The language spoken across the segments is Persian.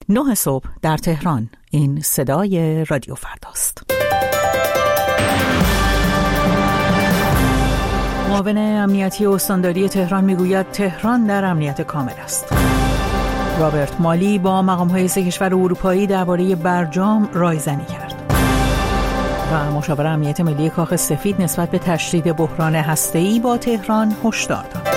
9 صبح در تهران. این صدای رادیو فرداست. معاون امنیتی استانداری تهران میگوید تهران در امنیت کامل است. رابرت مالی با مقام‌های 3 کشور اروپایی درباره برجام رایزنی کرد. و مشاور امنیت ملی کاخ سفید نسبت به تشدید بحران هسته‌ای با تهران هشدار داد.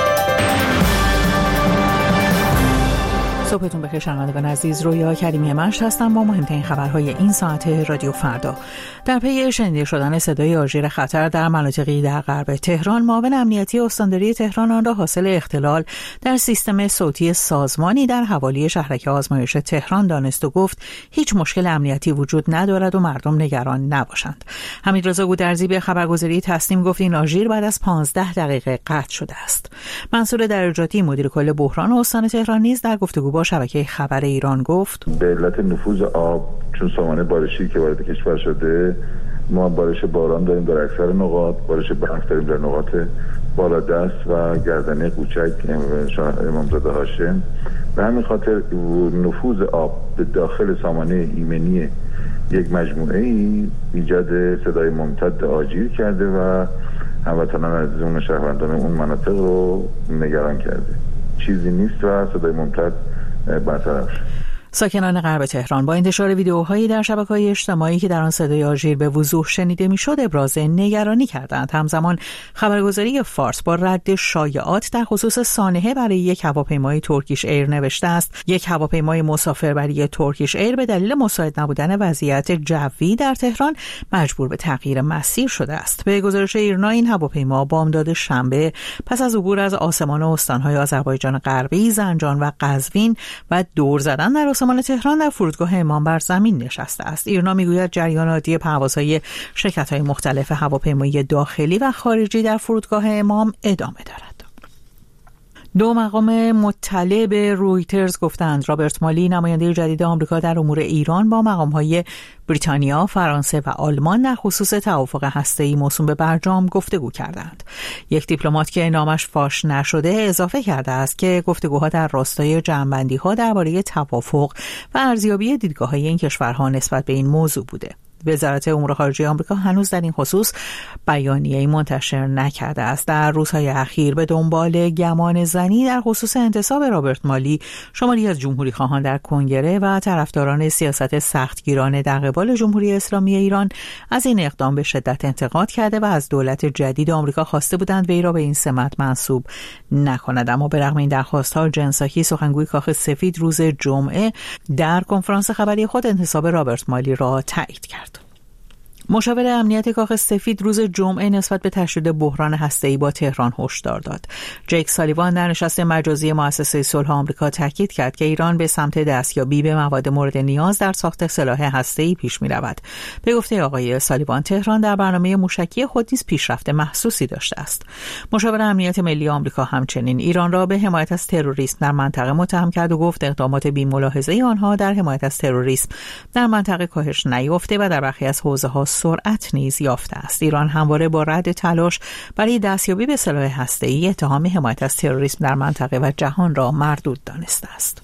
صبحتون بخیر شنوندگان عزیز، رویا کریمی مشت هستم با مهمترین خبرهای این ساعت رادیو فردا. در پی شنیده شدن صدای آژیر خطر در مناطقی در غرب تهران، معاون امنیتی استانداری تهران آن را حاصل اختلال در سیستم صوتی سازمانی در حوالی شهرک آزمایش تهران دانست و گفت هیچ مشکل امنیتی وجود ندارد و مردم نگران نباشند. حمیدرضا گودرزی به خبرگزاری تسنیم گفت این آژیر بعد از 15 دقیقه قطع شده است. منصور درجاتی مدیر کل بحران استان تهران نیز در گفتگو با شبکه خبر ایران گفت به علت نفوذ آب، چون سامانه بارشی که وارد کشور شده، ما بارش باران داریم در اکثر نقاط، بارش برف داریم در نقاط بالادست و گردنه کوچک امامزاده هاشم. به همین خاطر نفوذ آب به داخل سامانه ایمنی یک مجموعه ایجاد صدای ممتد آژیر کرده و هموطنان عزیزمون و شهروندان اون مناطق رو نگران کرده. چیزی نیست و صدای ممتد برطرف شد. ساکنان غرب تهران با انتشار ویدیوهایی در شبکه‌های اجتماعی که در آن صدای آژیر به وضوح شنیده می‌شد ابراز نگرانی کردند. همزمان خبرگزاری فارس با رد شایعات در خصوص سانحه برای یک هواپیمای ترکیش ایر نوشته است یک هواپیمای مسافربری ترکیش ایر به دلیل مساعد نبودن وضعیت جوی در تهران مجبور به تغییر مسیر شده است. به گزارش ایرنا این هواپیما بامداد شنبه پس از عبور از آسمان استان‌های آذربایجان غربی، زنجان و قزوین و دور زدن در آسمان تهران در فرودگاه امام بر زمین نشسته است. ایرنا میگوید جریان عادی پروازهای شرکت‌های مختلف هواپیمایی داخلی و خارجی در فرودگاه امام ادامه دارد. 2 مقام مطلع به رویترز گفتند رابرت مالی نماینده جدید آمریکا در امور ایران با مقام‌های بریتانیا، فرانسه و آلمان در خصوص توافق هسته‌ای موسوم به برجام گفتگو کردند. یک دیپلمات که نامش فاش نشده اضافه کرده است که گفتگوها در راستای جمع‌بندی‌ها درباره توافق و ارزیابی دیدگاه‌های این کشورها نسبت به این موضوع بوده. وزارت امور خارجه آمریکا هنوز در این خصوص بیانیه‌ای منتشر نکرده است. در روزهای اخیر به دنبال گمان زنی در خصوص انتصاب رابرت مالی، شماری از جمهوری‌خواهان در کنگره و طرفداران سیاست سختگیرانه در قبال جمهوری اسلامی ایران از این اقدام به شدت انتقاد کرده و از دولت جدید آمریکا خواسته بودند وی را به این سمت منصوب نکند. اما به رغم این درخواست‌ها، جن ساکی سخنگوی کاخ سفید روز جمعه در کنفرانس خبری خود انتصاب رابرت مالی را تایید کرد. مشاور امنیت کاخ سفید روز جمعه نسبت به تشدید بحران هسته‌ای با تهران هشدار داد. جیک سالیوان در نشست مجازی مؤسسه صلح آمریکا تاکید کرد که ایران به سمت دستیابی به مواد مورد نیاز در ساخت سلاح هسته‌ای پیش می‌رود. به گفته آقای سالیوان، تهران در برنامه موشکی خود نیز پیشرفت محسوسی داشته است. مشاور امنیت ملی آمریکا همچنین ایران را به حمایت از تروریسم در منطقه متهم کرد و گفت اقدامات بی‌ملاحظه آنها در حمایت از تروریسم در منطقه کاهش نیافته و در برخی از حوزه‌ها سرعت نیز یافته است. ایران همواره با رد تلاش برای دستیابی به سلاح هسته‌ای اتهام حمایت از تروریسم در منطقه و جهان را مردود دانسته است.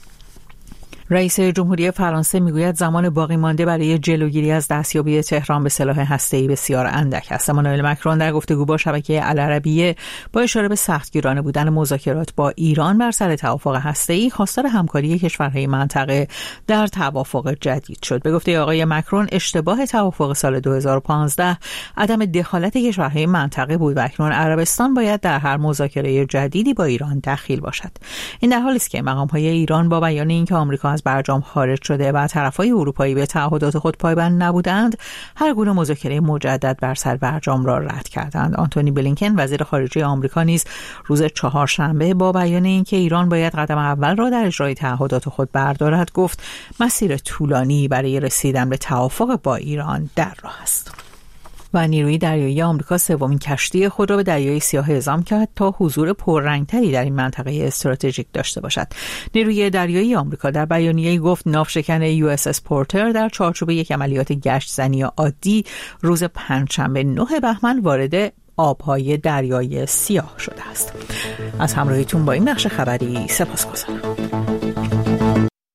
رئیس جمهوری فرانسه میگوید زمان باقی مانده برای جلوگیری از دستیابی تهران به سلاح هسته‌ای بسیار اندک است. امانوئل مکرون در گفتگو با شبکه العربیه با اشاره به سختگیرانه بودن مذاکرات با ایران بر سر توافق هسته‌ای خواستار همکاری کشورهای منطقه در توافق جدید شد. به گفته آقای مکرون اشتباه توافق سال 2015 عدم دخالت کشورهای منطقه بود و اکنون عربستان باید در هر مذاکره جدیدی با ایران دخیل باشد. این در حالی است که مقام‌های ایران با بیان اینکه آمریکا از برجام خارج شده و طرفهای اروپایی به تعهدات خود پایبند نبودند، هر گونه مذاکره مجدد بر سر برجام را رد کردند. آنتونی بلینکن وزیر خارجه آمریکا نیز روز چهارشنبه با بیان اینکه ایران باید قدم اول را در اجرای تعهدات خود بردارد گفت مسیر طولانی برای رسیدن به توافق با ایران در راه است. و نیروی دریایی آمریکا سومین کشتی خود را به دریای سیاه اعزام کرد تا حضور پررنگتری در این منطقه استراتژیک داشته باشد. نیروی دریایی آمریکا در بیانیه‌ای گفت ناوشکن USS پورتر در چارچوب یک عملیات گشت زنی عادی روز پنجشنبه 9 بهمن وارد آبهای دریای سیاه شده است. از همراهیتون با این بخش خبری سپاسگزارم.